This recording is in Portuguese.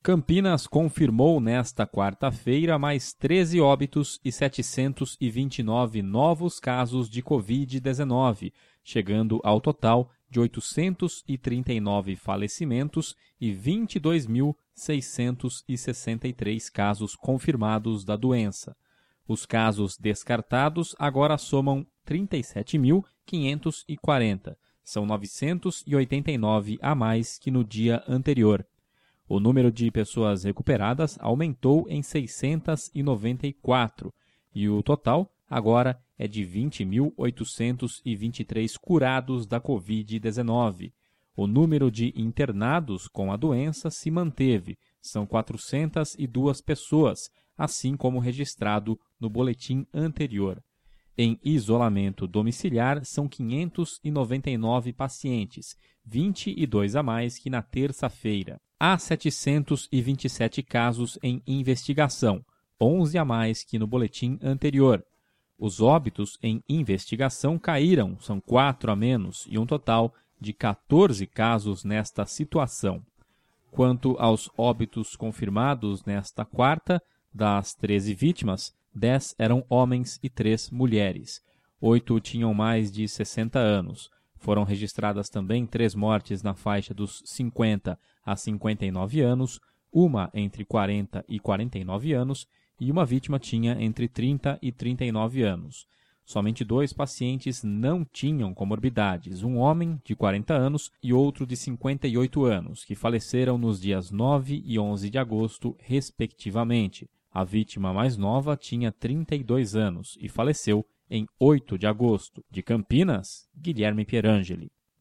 Campinas confirmou nesta quarta-feira mais 13 óbitos e 729 novos casos de Covid-19, chegando ao total de 839 falecimentos e 22.663 casos confirmados da doença. Os casos descartados agora somam 37.540. São 989 a mais que no dia anterior. O número de pessoas recuperadas aumentou em 694 e o total agora é de 20.823 curados da Covid-19. O número de internados com a doença se manteve, são 402 pessoas, assim como registrado no boletim anterior. Em isolamento domiciliar, são 599 pacientes, 22 a mais que na terça-feira. Há 727 casos em investigação, 11 a mais que no boletim anterior. Os óbitos em investigação caíram, são 4 a menos, e um total de 14 casos nesta situação. Quanto aos óbitos confirmados nesta quarta, das 13 vítimas, 10 eram homens e 3 mulheres. 8 tinham mais de 60 anos. Foram registradas também 3 mortes na faixa dos 50 a 59 anos, uma entre 40 e 49 anos e uma vítima tinha entre 30 e 39 anos. Somente 2 pacientes não tinham comorbidades, um homem de 40 anos e outro de 58 anos, que faleceram nos dias 9 e 11 de agosto, respectivamente. A vítima mais nova tinha 32 anos e faleceu em 8 de agosto. De Campinas, Guilherme Pierangeli.